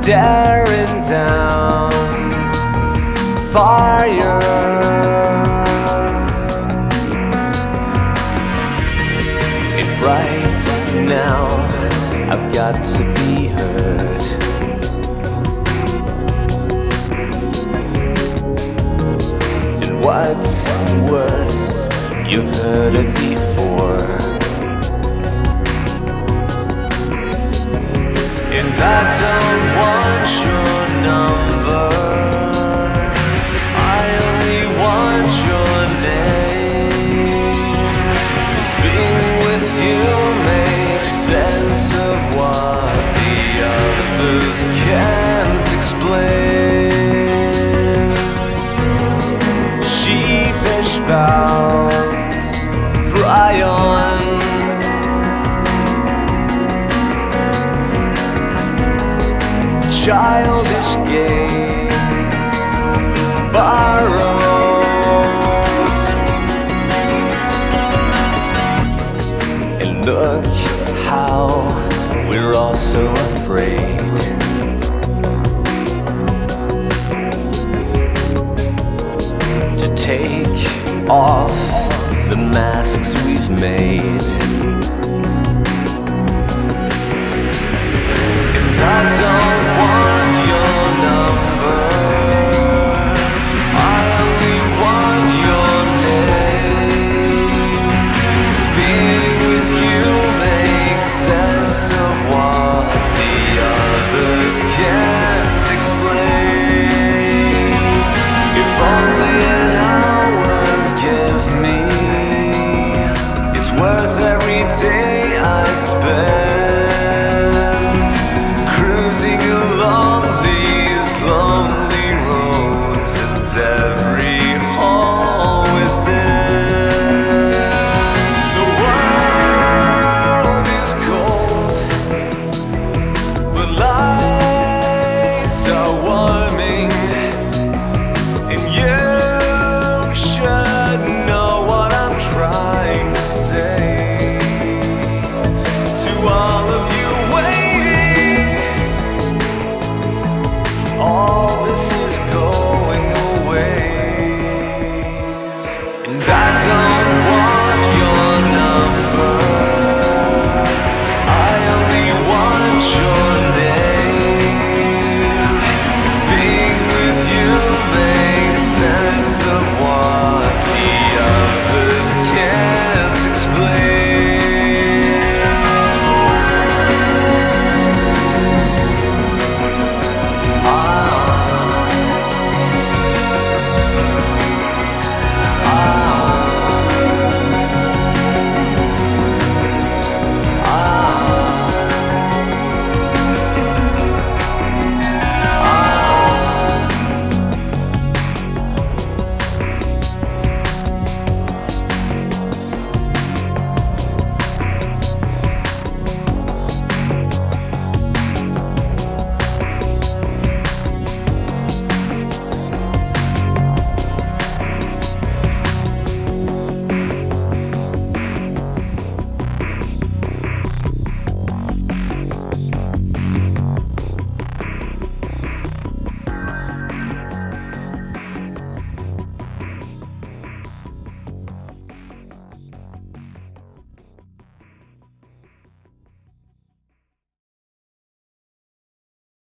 staring down fire. And right now I've got to be heard. And what's worse, you've heard it before. And I don't want your number, I only want your name. 'Cause being with you makes sense of what the others can't explain. Sheepish vows pry on, childish gaze borrowed. And look how we're all so afraid to take off the masks we've made.